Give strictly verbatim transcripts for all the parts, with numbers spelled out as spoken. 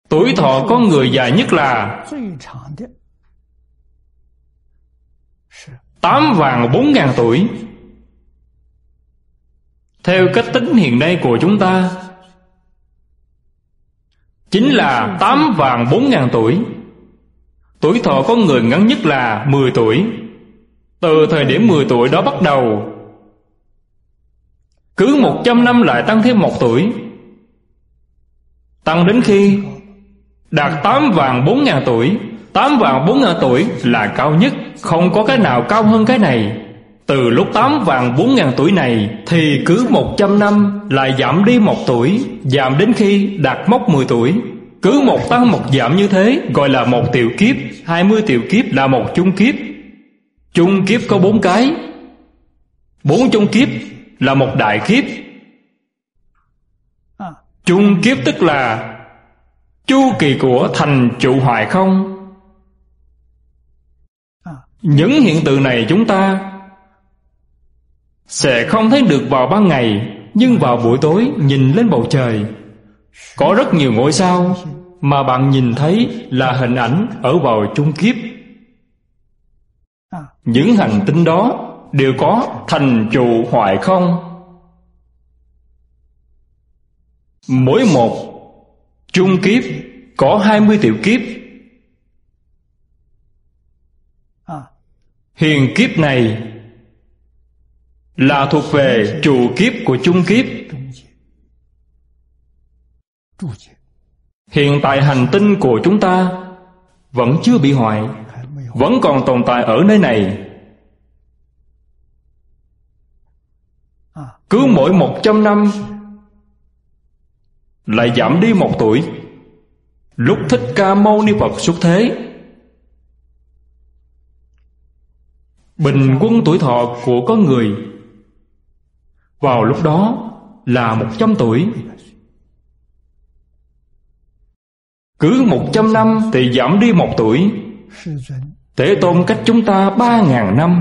Tuổi thọ con người dài nhất là tám vạn bốn ngàn tuổi. Theo cách tính hiện nay của chúng ta, chính là tám vạn bốn ngàn tuổi. Tuổi thọ con người ngắn nhất là mười tuổi. Từ thời điểm mười tuổi đó bắt đầu, cứ một trăm năm lại tăng thêm một tuổi, tăng đến khi đạt tám vạn bốn ngàn tuổi. Tám vạn bốn ngàn tuổi là cao nhất, không có cái nào cao hơn cái này. Từ lúc tám vạn bốn ngàn tuổi này thì cứ một trăm năm lại giảm đi một tuổi, giảm đến khi đạt mốc mười tuổi. Cứ một tăng một giảm như thế gọi là một tiểu kiếp. Hai mươi tiểu kiếp là một chung kiếp. Chung kiếp có bốn cái. Bốn chung kiếp là một đại kiếp. Chung kiếp tức là chu kỳ của thành trụ hoại không. Những hiện tượng này chúng ta sẽ không thấy được vào ban ngày, nhưng vào buổi tối nhìn lên bầu trời, có rất nhiều ngôi sao mà bạn nhìn thấy là hình ảnh ở vào chung kiếp. Những hành tinh đó đều có thành trụ hoại không. Mỗi một chung kiếp có hai mươi tiểu kiếp. Hiền kiếp này là thuộc về trụ kiếp của chung kiếp. Hiện tại hành tinh của chúng ta vẫn chưa bị hoại, vẫn còn tồn tại ở nơi này. Cứ mỗi một trăm năm lại giảm đi một tuổi. Lúc Thích Ca Mâu Ni Phật xuất thế, bình quân tuổi thọ của con người vào lúc đó là một trăm tuổi. Cứ một trăm năm thì giảm đi một tuổi. Thế Tôn cách chúng ta ba ngàn năm.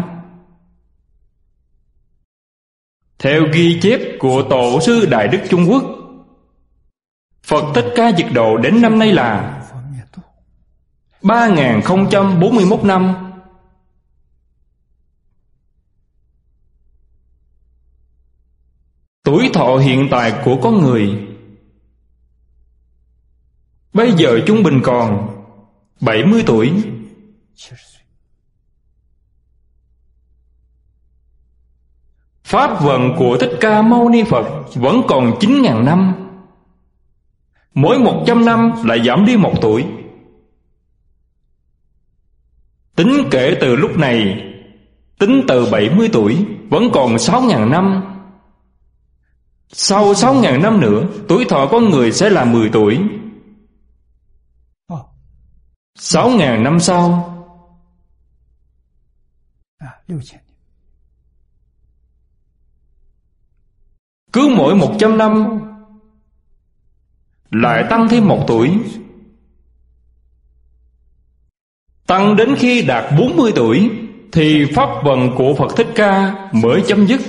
Theo ghi chép của Tổ sư Đại Đức Trung Quốc, Phật Thích Ca Diệt Độ đến năm nay là ba nghìn không trăm bốn mươi mốt năm. Tuổi thọ hiện tại của con người bây giờ trung bình còn bảy mươi tuổi. Pháp vận của Thích Ca Mâu Ni Phật vẫn còn chín ngàn năm. Mỗi một trăm năm lại giảm đi một tuổi. Tính kể từ lúc này, tính từ bảy mươi tuổi, vẫn còn sáu ngàn năm. Sau sáu ngàn năm nữa, tuổi thọ con người sẽ là mười tuổi. Sáu ngàn năm sau, cứ mỗi một trăm năm lại tăng thêm một tuổi, tăng đến khi đạt bốn mươi tuổi thì pháp vận của Phật Thích Ca mới chấm dứt.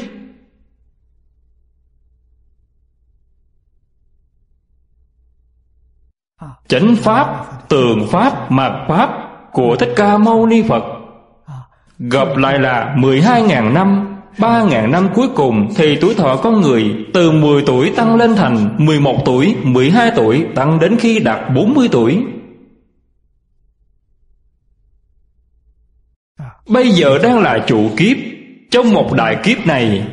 Chánh pháp, tường pháp, mạt pháp của Thích Ca Mâu Ni Phật gặp lại là mười hai ngàn năm. Ba ngàn năm cuối cùng thì tuổi thọ con người từ mười tuổi tăng lên thành mười một tuổi, mười hai tuổi, tăng đến khi đạt bốn mươi tuổi. Bây giờ đang là trụ kiếp. Trong một đại kiếp này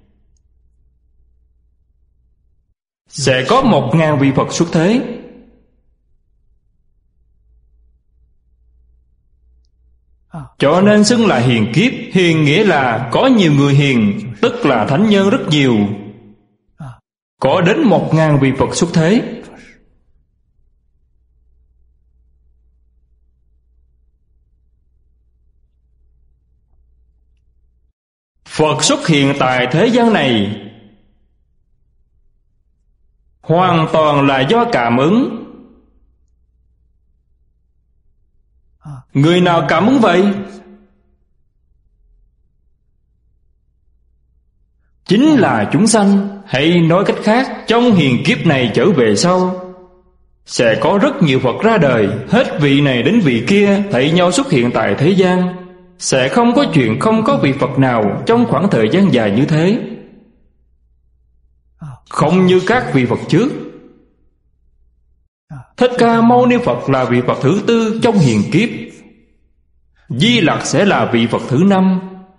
sẽ có một ngàn vị Phật xuất thế. Cho nên xưng là hiền kiếp. Hiền nghĩa là có nhiều người hiền, tức là thánh nhân rất nhiều. Có đến một ngàn vị Phật xuất thế. Phật xuất hiện tại thế gian này hoàn toàn là do cảm ứng. Người nào cảm ứng vậy? Chính là chúng sanh. Hay nói cách khác, trong hiền kiếp này trở về sau, sẽ có rất nhiều Phật ra đời. Hết vị này đến vị kia thấy nhau xuất hiện tại thế gian. Sẽ không có chuyện không có vị Phật nào trong khoảng thời gian dài như thế. Không như các vị Phật trước. Thích Ca Mâu Ni Phật là vị Phật thứ tư trong hiền kiếp. Di Lặc sẽ là vị Phật thứ năm.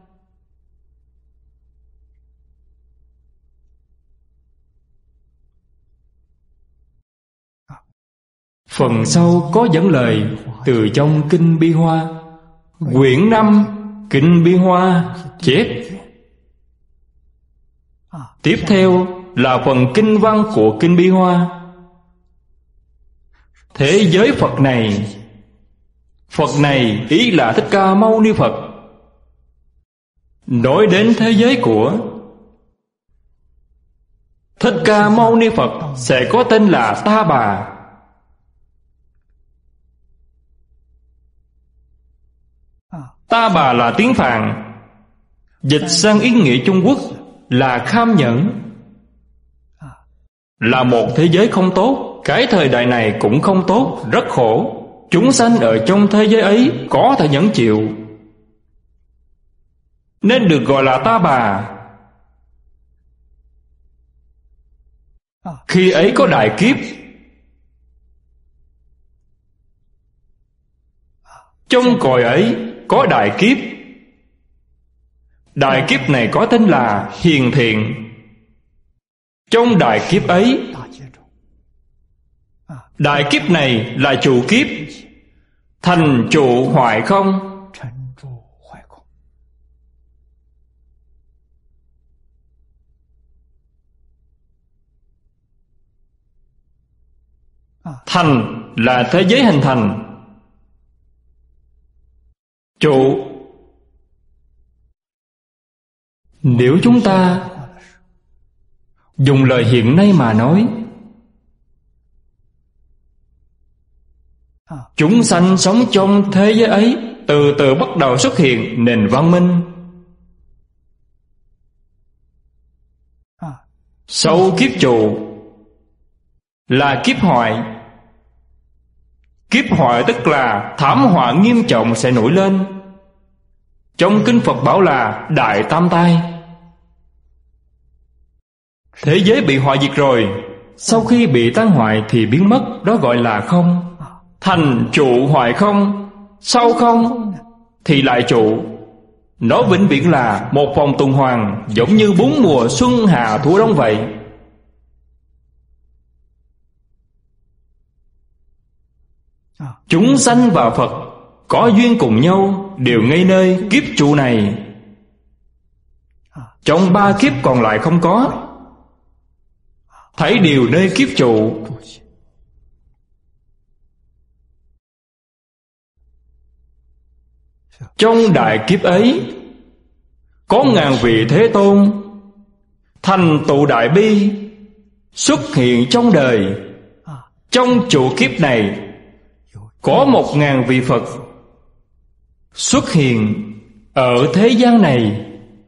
Phần sau có dẫn lời từ trong Kinh Bi Hoa. Quyển năm Kinh Bi Hoa chép. Tiếp theo là phần kinh văn của Kinh Bi Hoa. Thế giới Phật này, Phật này ý là Thích Ca Mâu Ni Phật. Nói đến thế giới của Thích Ca Mâu Ni Phật sẽ có tên là Ta Bà. Ta Bà là tiếng Phạn, dịch sang ý nghĩa Trung Quốc là kham nhẫn. Là một thế giới không tốt. Cái thời đại này cũng không tốt, rất khổ. Chúng sanh ở trong thế giới ấy có thể nhẫn chịu, nên được gọi là Ta Bà. Khi ấy có đại kiếp. Trong cõi ấy có đại kiếp. Đại kiếp này có tên là hiền thiện. Trong đại kiếp ấy, đại kiếp này là trụ kiếp, thành trụ hoại không. Thành là thế giới hình thành. Trụ, nếu chúng ta dùng lời hiện nay mà nói, chúng sanh sống trong thế giới ấy, từ từ bắt đầu xuất hiện nền văn minh. Sau kiếp trụ là kiếp hoại. Kiếp hoại tức là thảm họa nghiêm trọng sẽ nổi lên. Trong Kinh Phật bảo là đại tam tai. Thế giới bị hoại diệt rồi, sau khi bị tan hoại thì biến mất, đó gọi là không. Thành trụ hoại không, sau không thì lại trụ. Nó vĩnh viễn là một vòng tuần hoàn, giống như bốn mùa xuân hạ thu đông vậy. Chúng sanh và Phật có duyên cùng nhau, đều ngay nơi kiếp trụ này. Trong ba kiếp còn lại không có, thấy đều nơi kiếp trụ. Trong đại kiếp ấy có ngàn vị Thế Tôn thành tựu đại bi xuất hiện trong đời. Trong trụ kiếp này có một ngàn vị Phật xuất hiện ở thế gian này,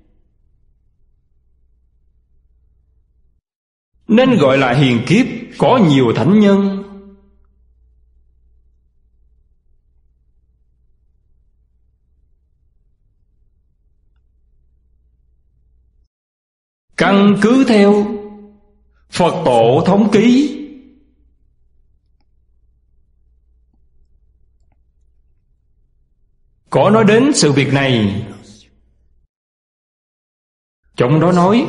nên gọi là hiền kiếp, có nhiều thánh nhân. Căn cứ theo Phật Tổ thống ký, có nói đến sự việc này. Trong đó nói,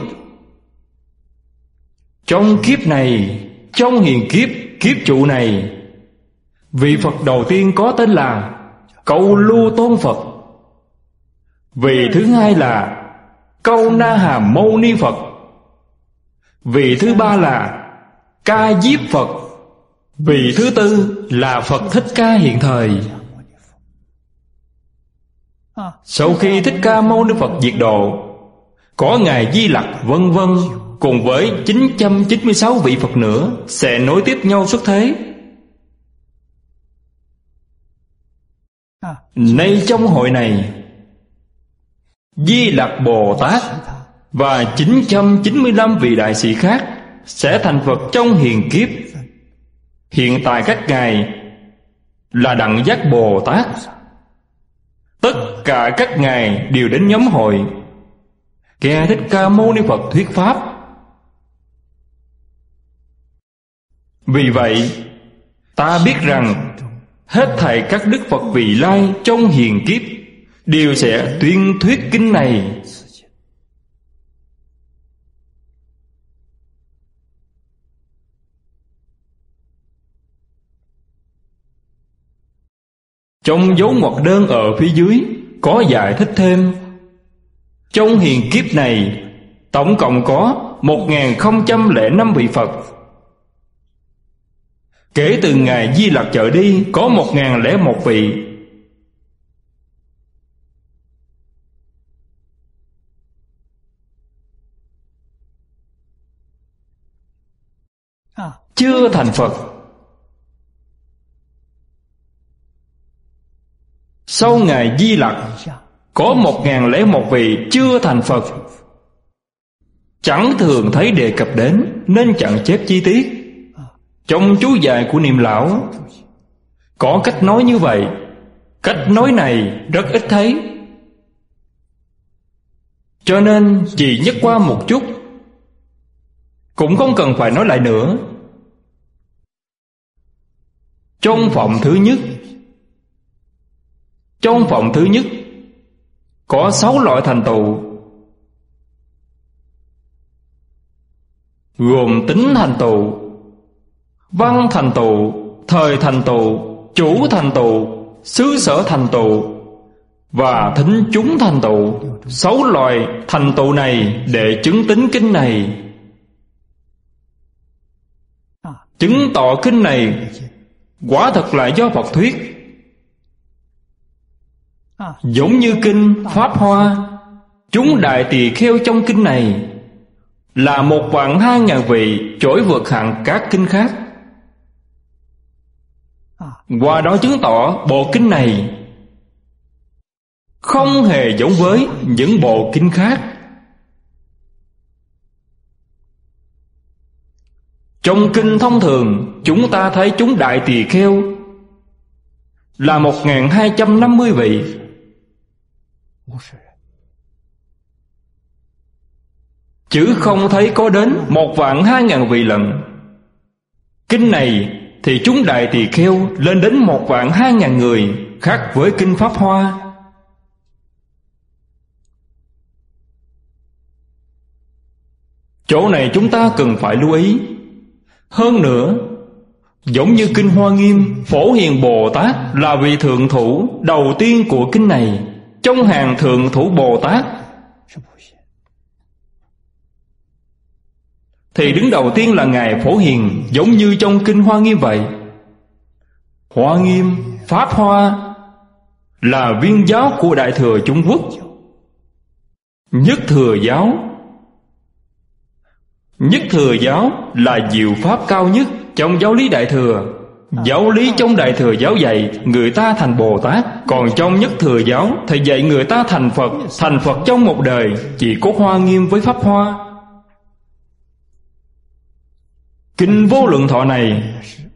trong kiếp này, trong hiền kiếp, kiếp trụ này, vị Phật đầu tiên có tên là Câu Lưu Tôn Phật. Vị thứ hai là Câu Na Hàm Mâu Ni Phật. Vị thứ ba là Ca Diếp Phật. Vị thứ tư là Phật Thích Ca hiện thời. Sau khi Thích Ca Mâu Ni Phật diệt độ, có Ngài Di Lặc vân vân, cùng với chín trăm chín mươi sáu vị Phật nữa sẽ nối tiếp nhau xuất thế. Nay trong hội này, Di Lặc Bồ Tát và chín trăm chín mươi lăm vị đại sĩ khác sẽ thành Phật trong hiền kiếp. hiện tại các ngài là Đặng Giác Bồ Tát. Tất cả các ngài đều đến nhóm hội nghe Thích Ca Mâu Ni Phật thuyết pháp. Vì vậy ta biết rằng hết thảy các đức Phật vị lai trong hiền kiếp đều sẽ tuyên thuyết kinh này. Trong dấu ngoặc đơn ở phía dưới có giải thích thêm. Trong hiền kiếp này tổng cộng có một nghìn không trăm lẻ năm vị Phật. Kể từ ngày Di Lặc trở đi có một nghìn lẻ một vị. Chưa thành Phật. Sau ngày Di Lặc có một nghìn lẻ một vị chưa thành Phật. Chẳng thường thấy đề cập đến nên chẳng chép chi tiết. Trong chú giải của Niệm Lão có cách nói như vậy. Cách nói này rất ít thấy, cho nên chỉ nhắc qua một chút, cũng không cần phải nói lại nữa. Trong phẩm thứ nhất Trong phẩm thứ nhất có sáu loại thành tựu, gồm tính thành tựu, văn thành tựu, thời thành tựu, chủ thành tựu, xứ sở thành tựu và thính chúng thành tựu. Sáu loại thành tựu này để chứng tín kinh này, chứng tỏ kinh này quả thật là do Phật thuyết. Giống như kinh Pháp Hoa, chúng đại tỳ kheo trong kinh này là một vạn hai ngàn vị trỗi vượt hẳn các kinh khác. Qua đó chứng tỏ bộ kinh này không hề giống với những bộ kinh khác. Trong kinh thông thường chúng ta thấy chúng đại tỳ kheo là một nghìn hai trăm năm mươi vị, chứ không thấy có đến một vạn hai ngàn vị lận. Kinh này thì chúng đại tỳ kheo lên đến một vạn hai ngàn người, khác với kinh Pháp Hoa. Chỗ này chúng ta cần phải lưu ý. Hơn nữa, giống như kinh Hoa Nghiêm, Phổ Hiền Bồ Tát là vị thượng thủ đầu tiên của kinh này. Trong hàng thượng thủ Bồ Tát thì đứng đầu tiên là Ngài Phổ Hiền, giống như trong kinh Hoa Nghiêm vậy. Hoa Nghiêm, Pháp Hoa là viên giáo của Đại Thừa Trung Quốc. Nhất Thừa giáo Nhất Thừa giáo là diệu pháp cao nhất trong giáo lý Đại Thừa. Giáo lý trong Đại Thừa giáo dạy người ta thành Bồ Tát, còn trong Nhất Thừa giáo thì dạy người ta thành Phật. Thành Phật trong một đời chỉ có Hoa Nghiêm với Pháp Hoa. Kinh Vô Lượng Thọ này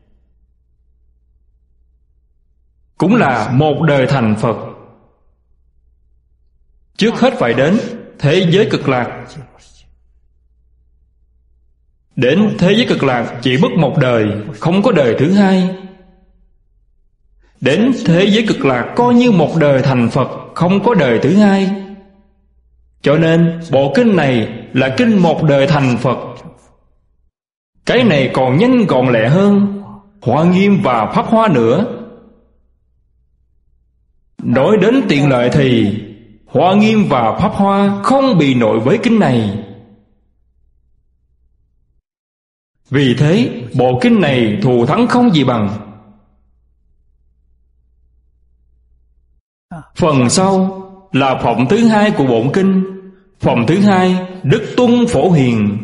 cũng là một đời thành Phật. Trước hết phải đến thế giới Cực Lạc. Đến thế giới Cực Lạc chỉ mất một đời, không có đời thứ hai. Đến thế giới Cực Lạc coi như một đời thành Phật, không có đời thứ hai. Cho nên bộ kinh này là kinh một đời thành Phật. Cái này còn nhanh gọn lẹ hơn Hoa Nghiêm và Pháp Hoa nữa. Nói đến tiện lợi thì Hoa Nghiêm và Pháp Hoa không bị nội với kinh này. Vì thế bộ kinh này thù thắng không gì bằng. Phần sau là phẩm thứ hai của bổn kinh. Phẩm thứ hai Đức Tuân Phổ Hiền.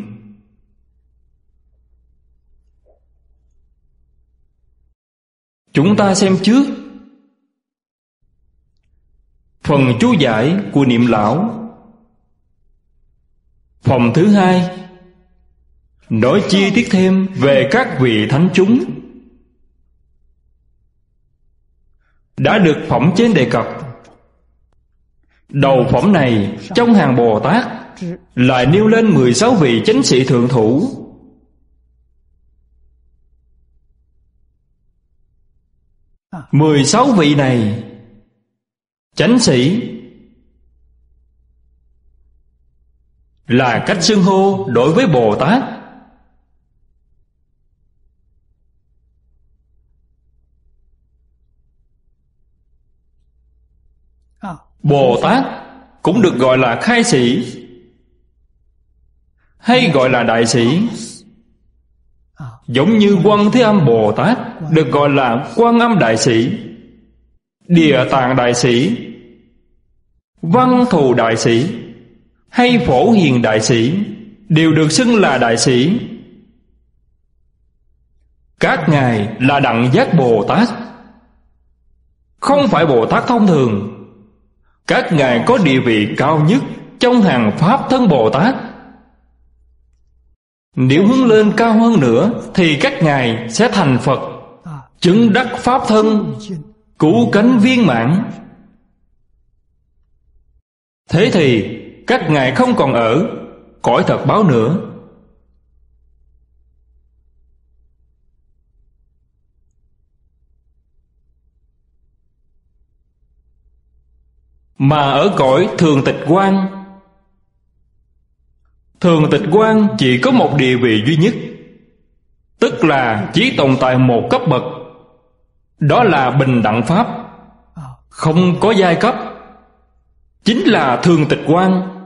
Chúng ta xem trước phần chú giải của Niệm Lão. Phẩm thứ hai nói chi tiết thêm về các vị thánh chúng. đã được phẩm trên đề cập. Đầu phẩm này trong hàng Bồ Tát lại nêu lên mười sáu vị chánh sĩ thượng thủ. Mười sáu vị này chánh sĩ là cách xưng hô đối với Bồ Tát. Bồ Tát cũng được gọi là khai sĩ hay gọi là đại sĩ. Giống như Quan Thế Âm Bồ Tát được gọi là Quan Âm đại sĩ, Địa Tạng đại sĩ, Văn Thù đại sĩ hay Phổ Hiền đại sĩ đều được xưng là đại sĩ. Các ngài là Đẳng Giác Bồ Tát, không phải Bồ Tát thông thường. Các ngài có địa vị cao nhất trong hàng Pháp thân Bồ Tát. Nếu hướng lên cao hơn nữa thì các ngài sẽ thành Phật, chứng đắc Pháp thân, cứu cánh viên mãn. Thế thì các ngài không còn ở cõi thật báo nữa. Mà ở cõi thường tịch quan. Thường tịch quan chỉ có một địa vị duy nhất, tức là chỉ tồn tại một cấp bậc, đó là bình đẳng Pháp, không có giai cấp, chính là thường tịch quan.